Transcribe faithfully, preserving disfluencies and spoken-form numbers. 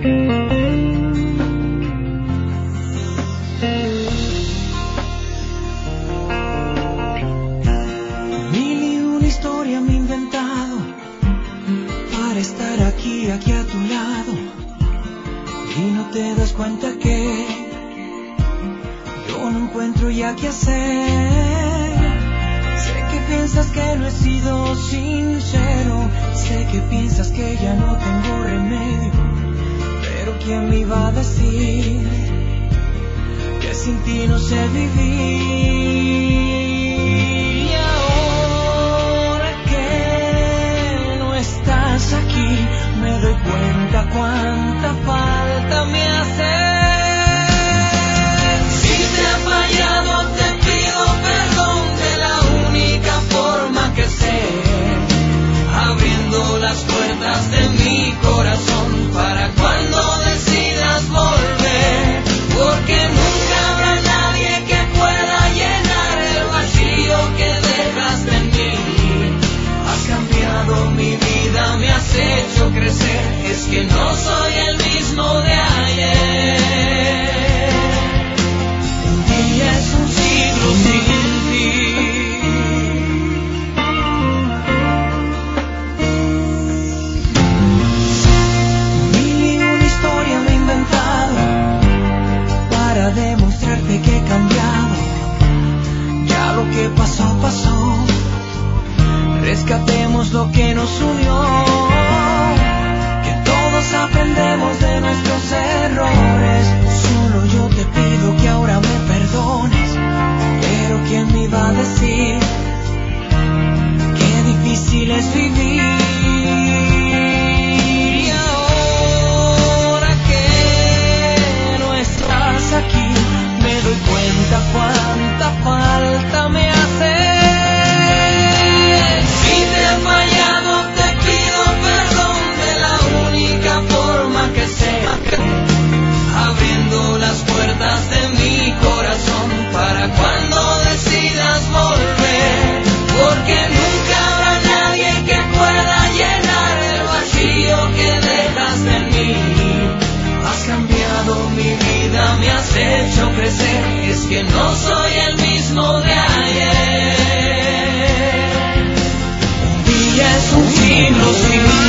Mil y una historia me he inventado para estar aquí, aquí a tu lado, y no te das cuenta que yo no encuentro ya qué hacer. Sé que piensas que no he sido sincero, sé que piensas que ya no tengo remedio, pero ¿quién me iba a decir que sin ti no sé vivir? Y ahora que no estás aquí, me doy cuenta cuánta falta me hace. Si te he fallado, te pido perdón de la única forma que sé, abriendo las puertas de mi corazón para cuando decidas volver, porque nunca habrá nadie que pueda llenar el vacío que dejaste en mí. Has cambiado mi vida, me has hecho crecer, es que no soy el mismo de ayer. Un día es un siglo sin ti. Mil y una historia me he inventado para demostrarte que he cambiado. Ya lo que pasó, pasó. Rescatemos lo que nos unió, que todos aprendemos de nuestros errores. Solo yo te pido que ahora me perdones, pero ¿quién me iba a decir qué difícil es vivir? Y ahora que no estás aquí, me doy cuenta cuánta falta me hace. Si te he fallado, te pido perdón de la única forma que sé, abriendo las puertas de mi corazón para cuando decidas volver, porque nunca habrá nadie que pueda llenar el vacío que dejaste en mí. Has cambiado mi vida, me has hecho crecer, es que no soy el mismo de ayer. Un día es un siglo sin